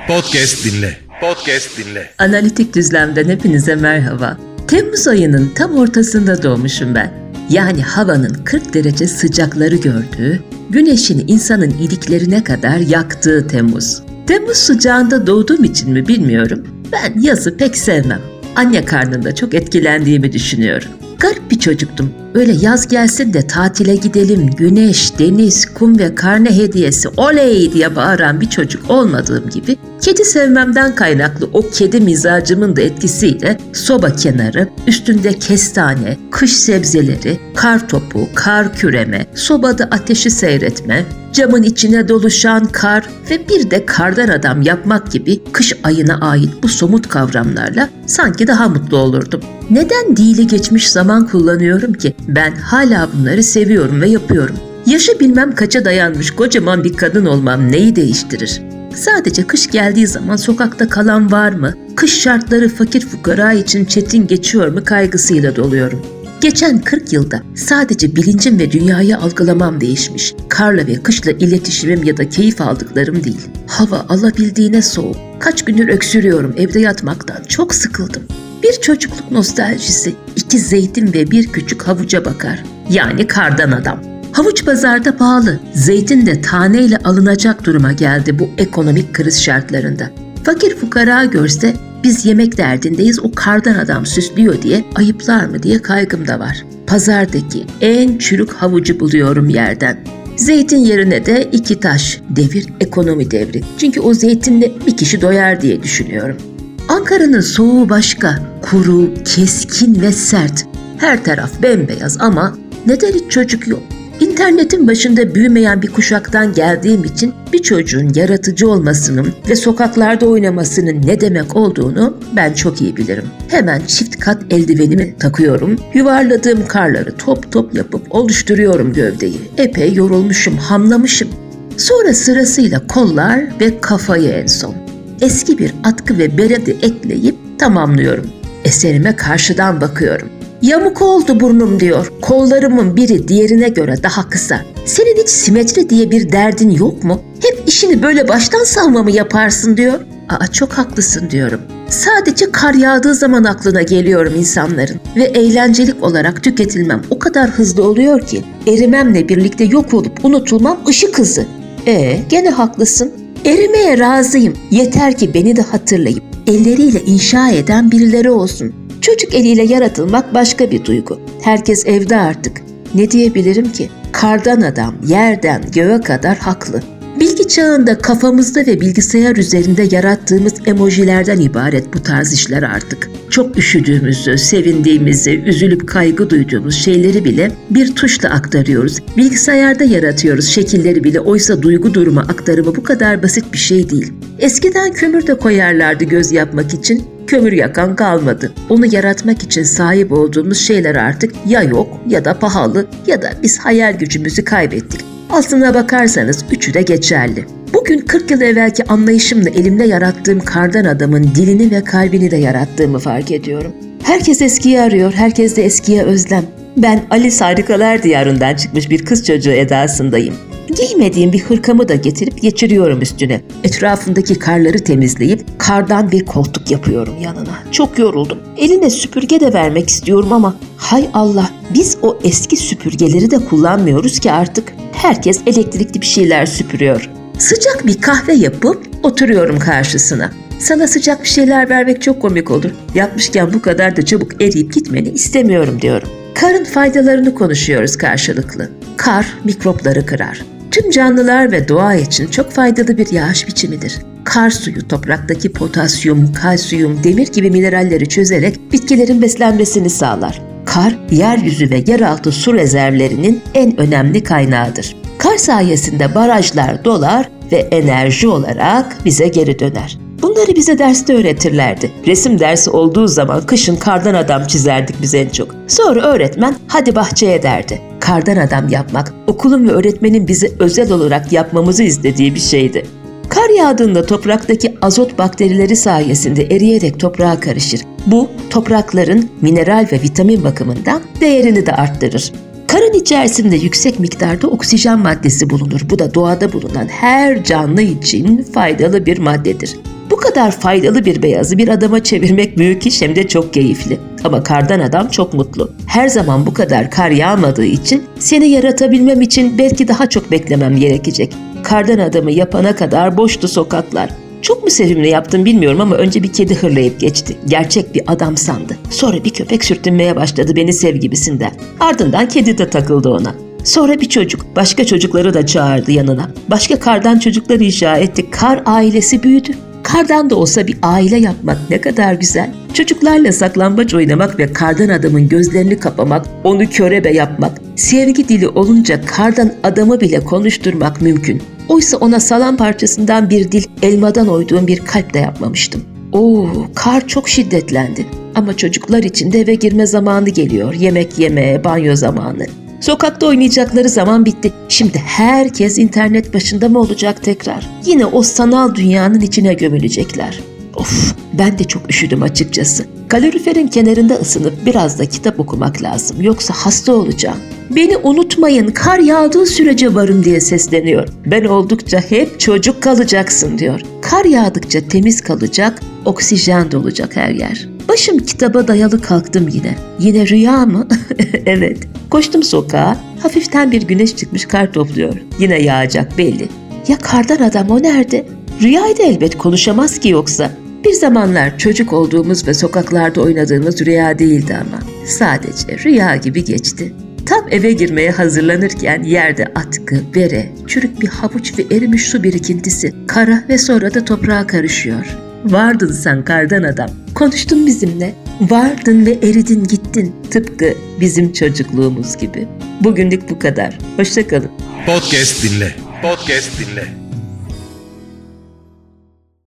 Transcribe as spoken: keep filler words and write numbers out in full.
Podcast dinle. Podcast dinle. Analitik Düzlem'den hepinize merhaba. Temmuz ayının tam ortasında doğmuşum ben. Yani havanın kırk derece sıcakları gördüğü, güneşin insanın iliklerine kadar yaktığı Temmuz. Temmuz sıcağında doğduğum için mi bilmiyorum. Ben yazı pek sevmem. Anne karnında çok etkilendiğimi düşünüyorum. Garip bir çocuktum. Öyle yaz gelsin de tatile gidelim, güneş, deniz, kum ve karne hediyesi oley diye bağıran bir çocuk olmadığım gibi kedi sevmemden kaynaklı o kedi mizacımın da etkisiyle soba kenarı, üstünde kestane, kış sebzeleri, kar topu, kar küreme, sobada ateşi seyretme, camın içine doluşan kar ve bir de kardan adam yapmak gibi kış ayına ait bu somut kavramlarla sanki daha mutlu olurdum. Neden dili geçmiş zaman kullanıyorum ki? Ben hala bunları seviyorum ve yapıyorum. Yaşı bilmem kaça dayanmış kocaman bir kadın olmam neyi değiştirir? Sadece kış geldiği zaman sokakta kalan var mı? Kış şartları fakir fukara için çetin geçiyor mu kaygısıyla doluyorum. Geçen kırk yılda sadece bilincim ve dünyayı algılamam değişmiş. Karla ve kışla iletişimim ya da keyif aldıklarım değil. Hava alabildiğine soğuk. Kaç gündür öksürüyorum, evde yatmaktan çok sıkıldım. Bir çocukluk nostaljisi, iki zeytin ve bir küçük havuca bakar. Yani kardan adam. Havuç pazarda pahalı, zeytin de taneyle alınacak duruma geldi bu ekonomik kriz şartlarında. Fakir fukara görse biz yemek derdindeyiz, o kardan adam süslüyor diye ayıplar mı diye kaygım da var. Pazardaki en çürük havucu buluyorum yerden. Zeytin yerine de iki taş. Devir ekonomi devri. Çünkü o zeytinle bir kişi doyar diye düşünüyorum. Ankara'nın soğuğu başka. Kuru, keskin ve sert. Her taraf bembeyaz ama neden hiç çocuk yok? İnternetin başında büyümeyen bir kuşaktan geldiğim için bir çocuğun yaratıcı olmasının ve sokaklarda oynamasının ne demek olduğunu ben çok iyi bilirim. Hemen çift kat eldivenimi takıyorum, yuvarladığım karları top top yapıp oluşturuyorum gövdeyi. Epey yorulmuşum, hamlamışım. Sonra sırasıyla kollar ve kafayı en son. Eski bir atkı ve bereti ekleyip tamamlıyorum. Eserime karşıdan bakıyorum. Yamuk oldu burnum diyor. Kollarımın biri diğerine göre daha kısa. Senin hiç simetri diye bir derdin yok mu? Hep işini böyle baştan savma mı yaparsın diyor. Aa çok haklısın diyorum. Sadece kar yağdığı zaman aklına geliyorum insanların. Ve eğlencelik olarak tüketilmem o kadar hızlı oluyor ki erimemle birlikte yok olup unutulmam ışık hızı. E gene haklısın. Erimeye razıyım. Yeter ki beni de hatırlayıp elleriyle inşa eden birileri olsun. Çocuk eliyle yaratılmak başka bir duygu. Herkes evde artık. Ne diyebilirim ki? Kardan adam yerden göğe kadar haklı. Bilgi çağında kafamızda ve bilgisayar üzerinde yarattığımız emojilerden ibaret bu tarz işler artık. Çok üşüdüğümüzü, sevindiğimizi, üzülüp kaygı duyduğumuz şeyleri bile bir tuşla aktarıyoruz. Bilgisayarda yaratıyoruz şekilleri bile, oysa duygu durumu aktarımı bu kadar basit bir şey değil. Eskiden kömür de koyarlardı göz yapmak için. Kömür yakan kalmadı. Onu yaratmak için sahip olduğumuz şeyler artık ya yok ya da pahalı ya da biz hayal gücümüzü kaybettik. Aslına bakarsanız üçü de geçerli. Bugün kırk yıl evvelki anlayışımla elimle yarattığım kardan adamın dilini ve kalbini de yarattığımı fark ediyorum. Herkes eskiyi arıyor, herkes de eskiye özlem. Ben Alice Harikalar Diyarı'ndan çıkmış bir kız çocuğu edasındayım. Giymediğim bir hırkamı da getirip geçiriyorum üstüne. Etrafındaki karları temizleyip kardan bir koltuk yapıyorum yanına. Çok yoruldum. Eline süpürge de vermek istiyorum ama hay Allah, biz o eski süpürgeleri de kullanmıyoruz ki artık. Herkes elektrikli bir şeyler süpürüyor. Sıcak bir kahve yapıp oturuyorum karşısına. Sana sıcak bir şeyler vermek çok komik olur. Yapmışken bu kadar da çabuk eriyip gitmeni istemiyorum diyorum. Karın faydalarını konuşuyoruz karşılıklı. Kar mikropları kırar. Tüm canlılar ve doğa için çok faydalı bir yağış biçimidir. Kar suyu topraktaki potasyum, kalsiyum, demir gibi mineralleri çözerek bitkilerin beslenmesini sağlar. Kar, yeryüzü ve yeraltı su rezervlerinin en önemli kaynağıdır. Kar sayesinde barajlar dolar ve enerji olarak bize geri döner. Bunları bize derste öğretirlerdi. Resim dersi olduğu zaman kışın kardan adam çizerdik biz en çok. Sonra öğretmen hadi bahçeye derdi. Kardan adam yapmak okulun ve öğretmenin bize özel olarak yapmamızı istediği bir şeydi. Kar yağdığında topraktaki azot bakterileri sayesinde eriyerek toprağa karışır. Bu toprakların mineral ve vitamin bakımından değerini de arttırır. Karın içerisinde yüksek miktarda oksijen maddesi bulunur. Bu da doğada bulunan her canlı için faydalı bir maddedir. Bu kadar faydalı bir beyazı bir adama çevirmek büyük iş, hem de çok keyifli. Ama kardan adam çok mutlu. Her zaman bu kadar kar yağmadığı için seni yaratabilmem için belki daha çok beklemem gerekecek. Kardan adamı yapana kadar boştu sokaklar. Çok mu sevimli yaptım bilmiyorum ama önce bir kedi hırlayıp geçti. Gerçek bir adam sandı. Sonra bir köpek sürtünmeye başladı beni sev gibisinden. Ardından kedi de takıldı ona. Sonra bir çocuk, başka çocukları da çağırdı yanına. Başka kardan çocuklar inşa etti. Kar ailesi büyüdü. Kardan da olsa bir aile yapmak ne kadar güzel. Çocuklarla saklambaç oynamak ve kardan adamın gözlerini kapamak, onu körebe yapmak. Sevgi dili olunca kardan adamı bile konuşturmak mümkün. Oysa ona salam parçasından bir dil, elmadan oyduğum bir kalp de yapmamıştım. Oo, kar çok şiddetlendi. Ama çocuklar için de eve girme zamanı geliyor. Yemek yemeye, banyo zamanı. Sokakta oynayacakları zaman bitti. Şimdi herkes internet başında mı olacak tekrar? Yine o sanal dünyanın içine gömülecekler. Of, ben de çok üşüdüm açıkçası. Kaloriferin kenarında ısınıp biraz da kitap okumak lazım. Yoksa hasta olacağım. Beni unutmayın, kar yağdığı sürece varım diye sesleniyor. Ben oldukça hep çocuk kalacaksın diyor. Kar yağdıkça temiz kalacak, oksijen dolacak her yer. Başım kitaba dayalı kalktım yine. Yine rüya mı? Evet. Koştum sokağa. Hafiften bir güneş çıkmış, kar topluyor. Yine yağacak belli. Ya kardan adam o nerede? Rüyaydı elbet, konuşamaz ki yoksa. Bir zamanlar çocuk olduğumuz ve sokaklarda oynadığımız rüya değildi ama. Sadece rüya gibi geçti. Tam eve girmeye hazırlanırken yerde atkı, bere, çürük bir havuç ve erimiş su birikintisi kara ve sonra da toprağa karışıyor. Vardın sen kardan adam. Konuştun bizimle. Vardın ve eridin gittin. Tıpkı bizim çocukluğumuz gibi. Bugünlük bu kadar. Hoşça kalın. Podcast dinle. Podcast dinle.